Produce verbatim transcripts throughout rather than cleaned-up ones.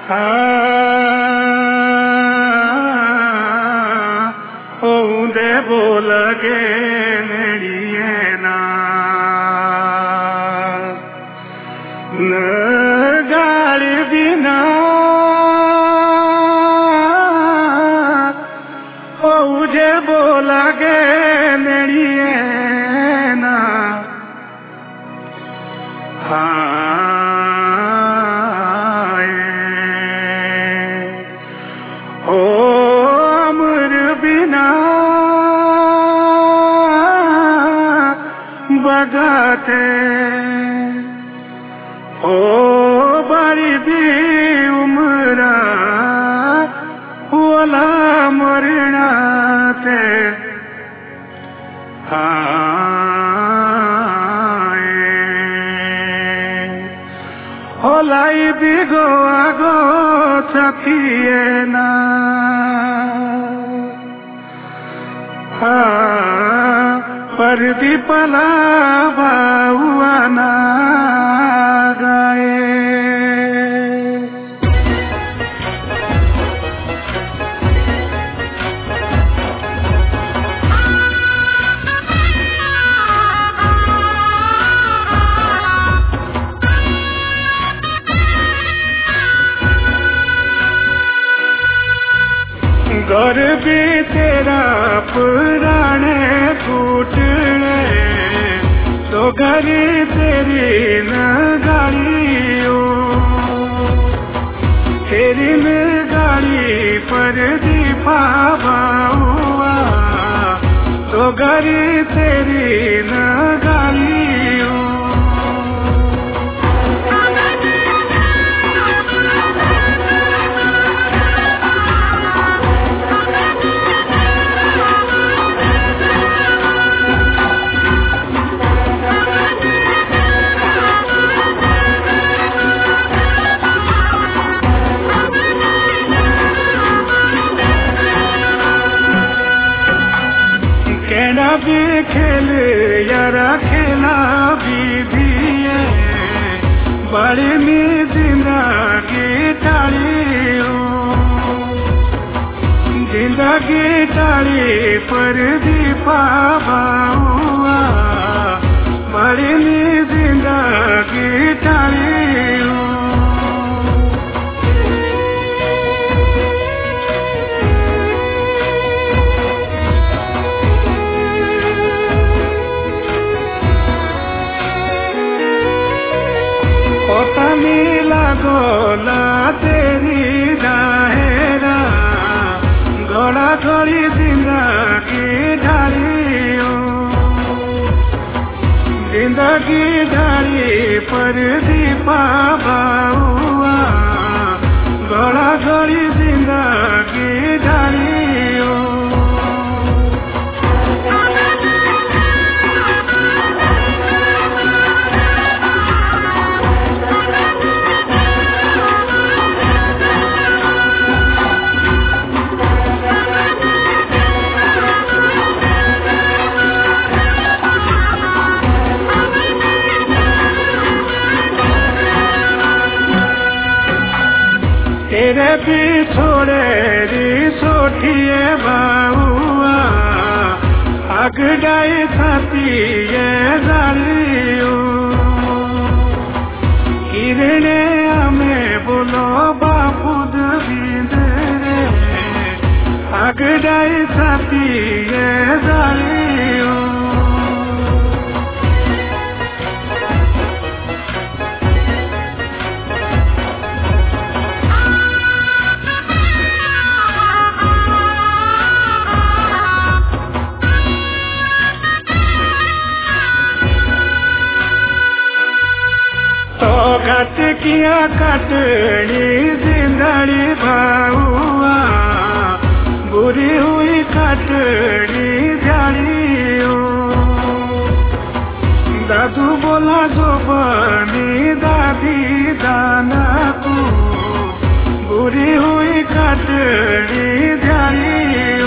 ओंदे बोल के नड़िए ना न गाड़ी बिना ओजे बोल के नड़िए ना बगाते ओ बड़ी भी उम्रा वाला मरना थे होलाई भी गो आगो सखिए ना पर दीपला हुआ ना गाए घर भी तेरा पुराने टूटने तो घर तेरी न गाड़ियों तेरी न गाड़ी पर दीपावा हुआ तो घर तेरी न गाड़ियों भी खेल यारा खेला भी दिए बड़ी में जिंदगी टाली जिंदगी टाली पर दीपावा हुआ बड़ी में जिंदगी टाली मिला गोला तेरी दाहेरा घोड़ा घोड़ी जिंदगी ढालियो जिंदगी ढाली पर दीपावा हुआ घोड़ा घोड़ी जिंदगी ढालियो तेरे भी छोड़े री सोठिए बाहुआ अगड़ाई छातीए जालियो किरणे हमें बोलो बापुद बिंदरे अगड़ाई छातीए जालियो घट किया कटनी जिंदड़ी भाऊआ बुरी हुई कटनी जाड़ियो दादू बोला जो बनी दादी दाना को बुरी हुई कटनी जाड़ियो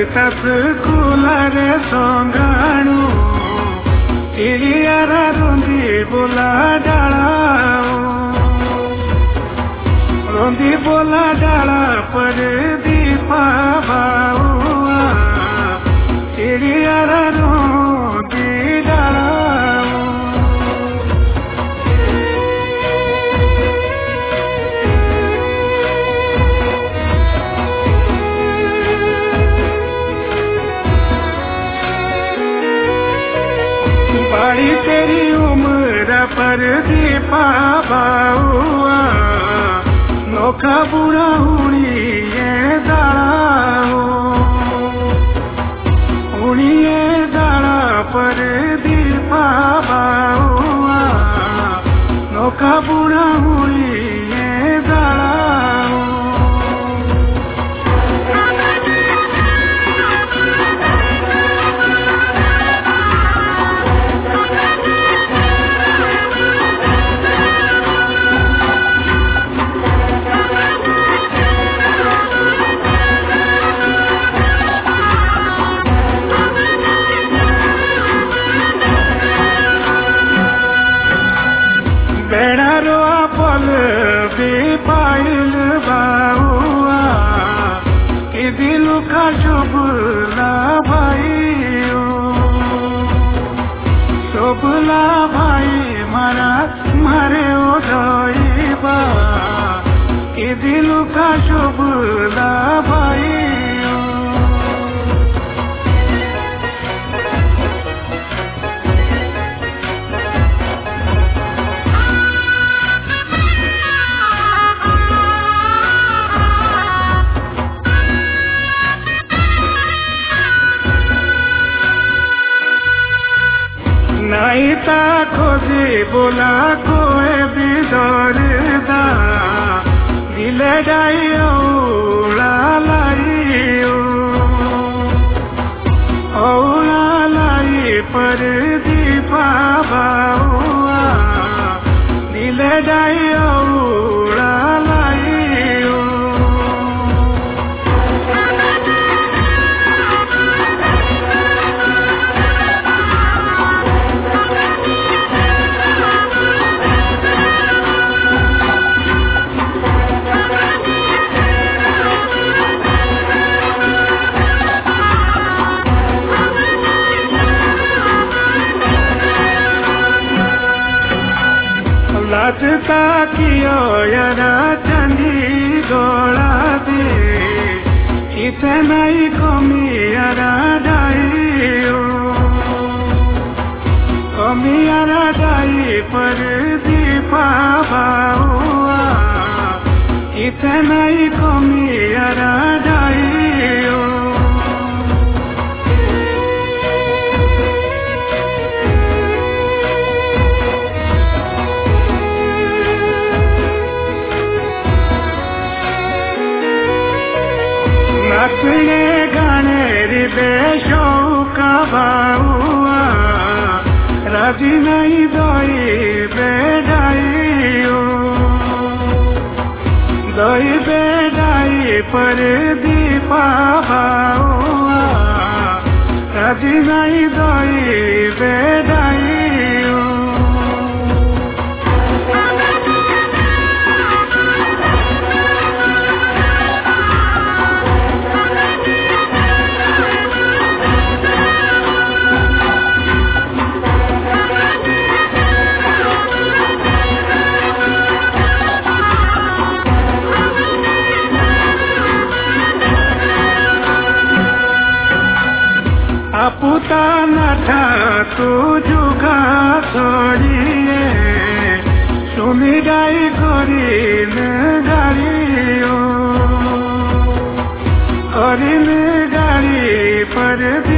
तस कुलारे सोंगाणु चिड़ियारा रोंदी बोला डाला रोंदी बोला डाला पर दीपा बाउआ चिड़ियारा रोंदी डाला बड़ी तेरी उम्र पर दीपा बाउआ नोखा बुरा हुड़ी ये दाड़ा हुड़ी ये दाड़ा पर दीपा बाउआ नोखा बुरा हुड़ी ये दाड़ा पाइल बाउआ कि दिल का शोभला भाई शोभला भाई मारा मारे ओढ़ा कि दिल का शोभला भाई नहीं ता खोजी बोला कोई भी दौड़दा दिले जाई औला लाई औला लाई पर दीपा बाउआ दिले जाई औला लाई लाजता कियो यारा चंदी गोला दे इतना ही कमी यारा डाइयो कमी यारा डाई पर दीपा बाउआ इतना ही कमी यारा डाइयो नाचने गाने हृदय का बाउआ राजी नहीं दई बेडाइयो दई बेडाई पर दीपा बाउआ राजी नहीं दई बेडाइयो पुता नठा तू जुगा छोड़िए सुनी जाई करीन गाड़ियों करीन गाड़ी पर